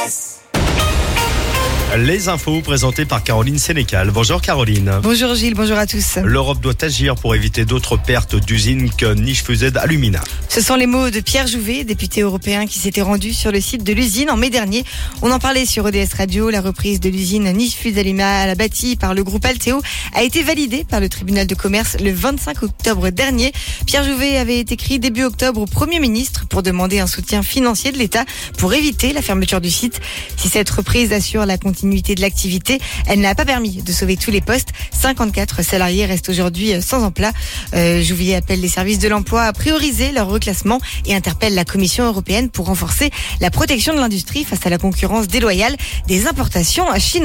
Les infos présentées par Caroline Sénécal. Bonjour Caroline. Bonjour Gilles, bonjour à tous. L'Europe doit agir pour éviter d'autres pertes d'usines que Nijfused Alumina. Ce sont les mots de Pierre Jouvet, député européen qui s'était rendu sur le site de l'usine en mai dernier. On en parlait sur ODS Radio. La reprise de l'usine Nijfused Alumina bâtie par le groupe Alteo a été validée par le tribunal de commerce le 25 octobre dernier. Pierre Jouvet avait écrit début octobre au Premier ministre pour demander un soutien financier de l'État pour éviter la fermeture du site. Si cette reprise assure la continuité de l'activité, elle n'a pas permis de sauver tous les postes. 54 salariés restent aujourd'hui sans emploi. Jouvet appelle les services de l'emploi à prioriser leur reclassement et interpelle la Commission européenne pour renforcer la protection de l'industrie face à la concurrence déloyale des importations chinoises.